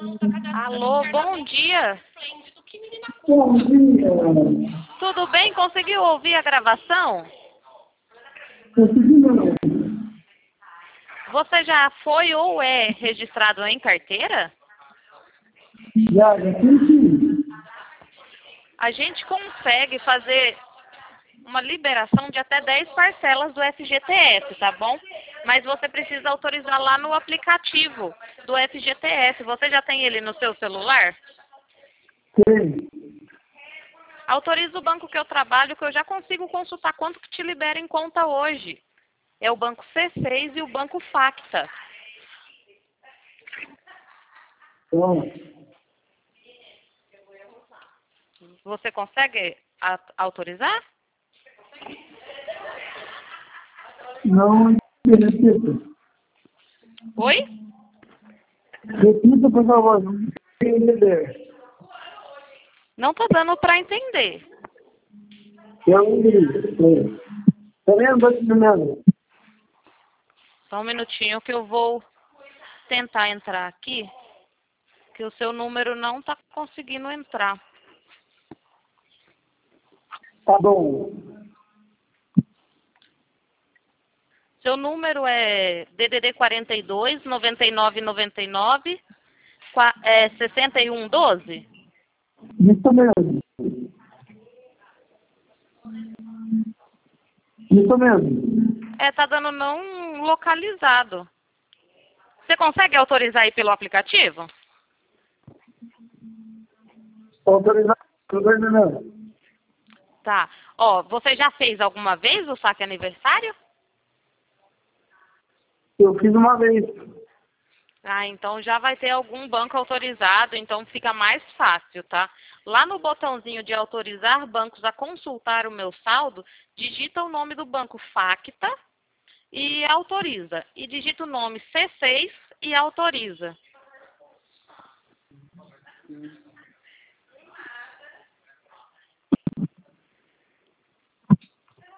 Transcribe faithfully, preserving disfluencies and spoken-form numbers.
Alô, bom dia. Bom dia. Tudo bem? Conseguiu ouvir a gravação? Consegui não. Você já foi ou é registrado em carteira? Já, já consegui. A gente consegue fazer uma liberação de até dez parcelas do F G T S, tá bom? Mas você precisa autorizar lá no aplicativo do F G T S. Você já tem ele no seu celular? Tem. Autoriza o banco que eu trabalho, que eu já consigo consultar quanto que te libera em conta hoje. É o Banco C seis e o Banco Facta. Bom, Você consegue a- autorizar? não repita. Oi? Repita, por favor. Não consegui entender. Não tô dando para entender. Eu entendi. Tá vendo? Tô te entendendo. Só um minutinho que eu vou tentar entrar aqui, que o seu número não está conseguindo entrar. Tá bom. Seu número é D D D quarenta e dois, noventa e nove, noventa e nove, qua- é sessenta e um, doze? Isso mesmo. Isso mesmo. É, tá dando não localizado. Você consegue autorizar aí pelo aplicativo? Autorizado. Tô entendendo. Tá. Ó, você já fez alguma vez o saque aniversário? Eu fiz uma vez. Ah, então já vai ter algum banco autorizado, então fica mais fácil, tá? Lá no botãozinho de autorizar bancos a consultar o meu saldo, digita o nome do banco Facta e autoriza. E digita o nome C seis e autoriza.